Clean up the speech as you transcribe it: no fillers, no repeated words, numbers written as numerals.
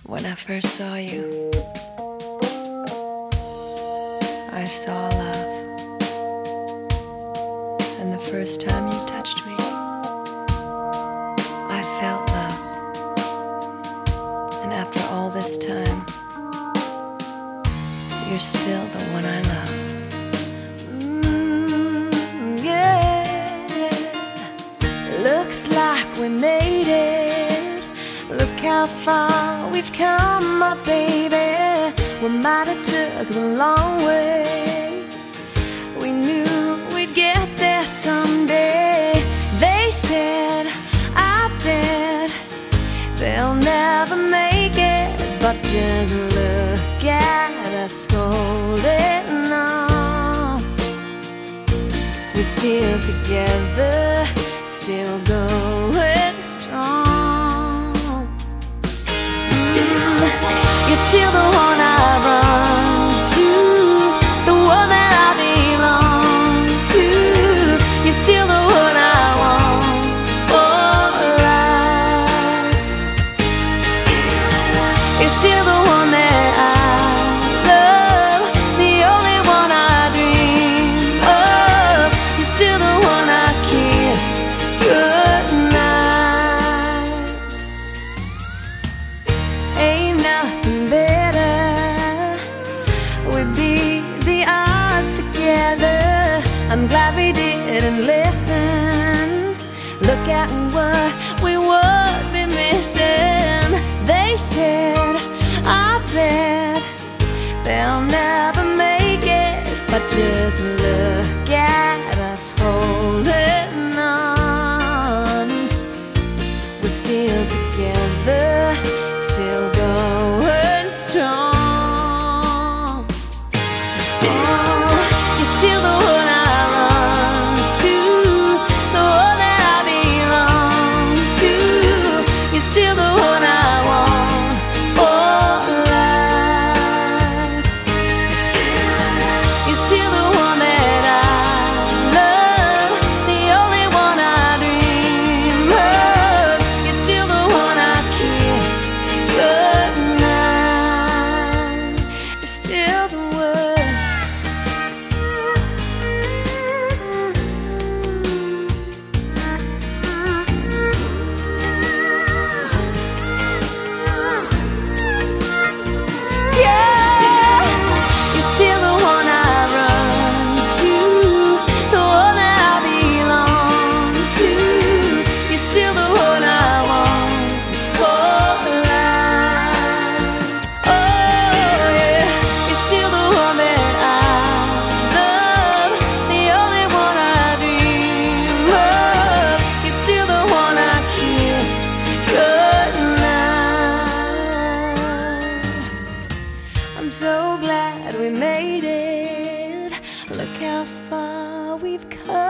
When I first saw you, I saw love. And the first time you touched me, I felt love. And after all this time, you're still the one I love. Yeah. Looks like we made it. Look how far we've come, my baby. We might have took the long way. We knew we'd get there someday. They said, I bet they'll never make it. But just look at us holding on. We're still together, still going strong. You're still the one I run to, the one that I belong to. You're still the one I want for life. You're still the one that I love, the only one I dream of. You're still the one I kiss goodnight. Ain't nothing better. We'd beat the odds together. I'm glad we didn't listen. Look at what we would be missing. They said, I bet they'll never make it. But just look at us holding on. We're still together, still going strong. You're still the one I run to, the one that I belong to. You're still the one I want for life. You're still the one that I love, the only one I dream of. You're still the one I kiss goodnight. You're still the one. I'm so glad we made it. Look how far we've come.